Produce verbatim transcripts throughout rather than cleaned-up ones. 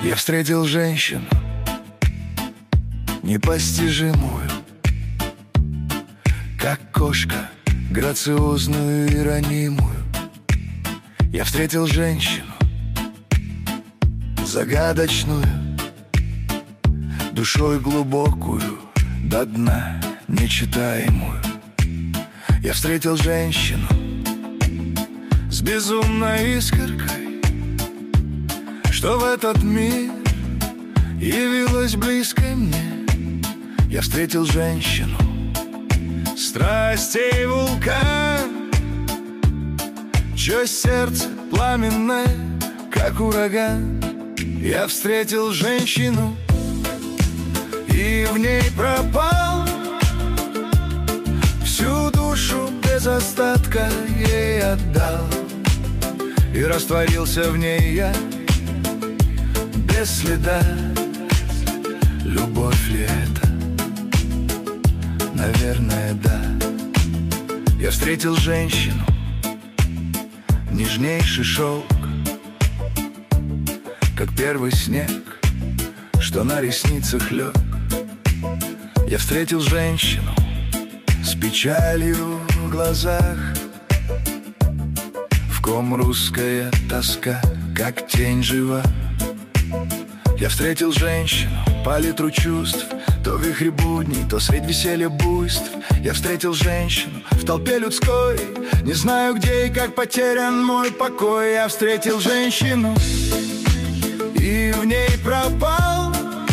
Я встретил женщину непостижимую, как кошка, грациозную и ранимую. Я встретил женщину загадочную, душой глубокую, до дна нечитаемую. Я встретил женщину с безумной искоркой, что в этот мир явилась близкой мне. Я встретил женщину страстей вулкан, чье сердце пламенное, как ураган. Я встретил женщину и в ней пропал, всю душу без остатка ей отдал. И растворился в ней я без следа. Любовь ли это? Наверное, да. Я встретил женщину, нежнейший шелк, как первый снег, что на ресницах лег. Я встретил женщину с печалью в глазах, в ком русская тоска, как тень жива. Я встретил женщину палитру чувств, то вихрь будней, то средь веселья буйств. Я встретил женщину в толпе людской, не знаю где и как потерян мой покой. Я встретил женщину и в ней пропал,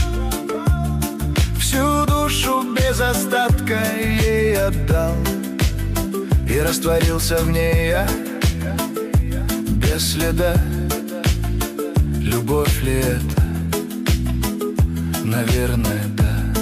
всю душу без остатка ей отдал. И растворился в ней я без следа. Любовь ли это? Наверное, да.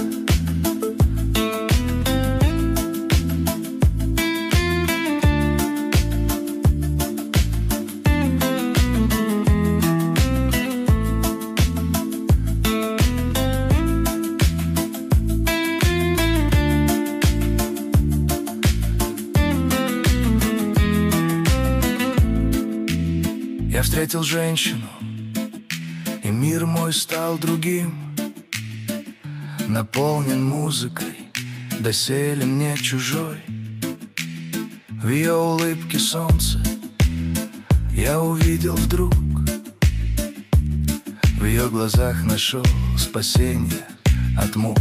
Я встретил женщину, и мир мой стал другим, наполнен музыкой, доселе мне чужой. В ее улыбке солнце я увидел вдруг, в ее глазах нашел спасение от мук.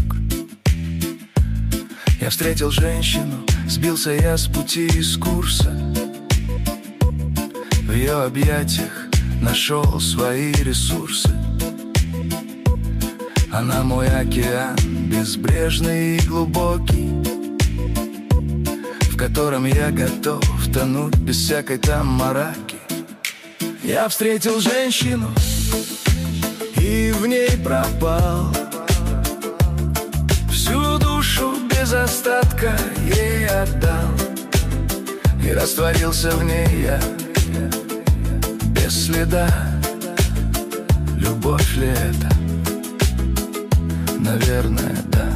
Я встретил женщину, сбился я с пути и с курса, в ее объятиях нашел свои ресурсы. Она мой океан, безбрежный и глубокий, в котором я готов тонуть без всякой там мараки. Я встретил женщину и в ней пропал, всю душу без остатка ей отдал. И растворился в ней я без следа. Любовь ли это? Наверное, да.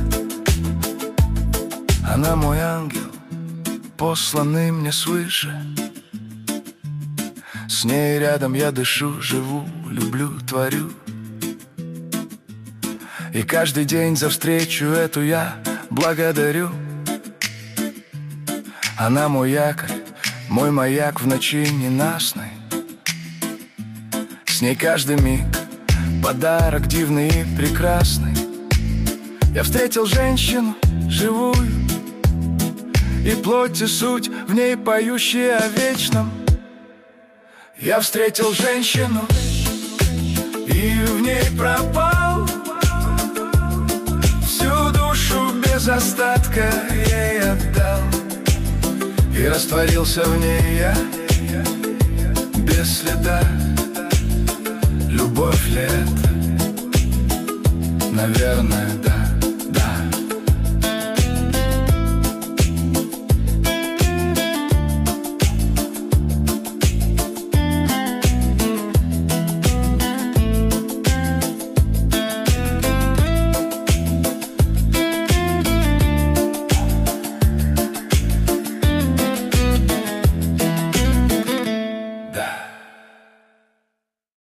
Она мой ангел, посланный мне свыше. С ней рядом я дышу, живу, люблю, творю. И каждый день за встречу эту я благодарю. Она мой якорь, мой маяк в ночи ненастной. С ней каждый миг подарок дивный и прекрасный. Я встретил женщину живую, и плоть и суть в ней поющие о вечном. Я встретил женщину и в ней пропал, всю душу без остатка ей отдал. И растворился в ней я без следа. Любовь ли это? Наверное, да.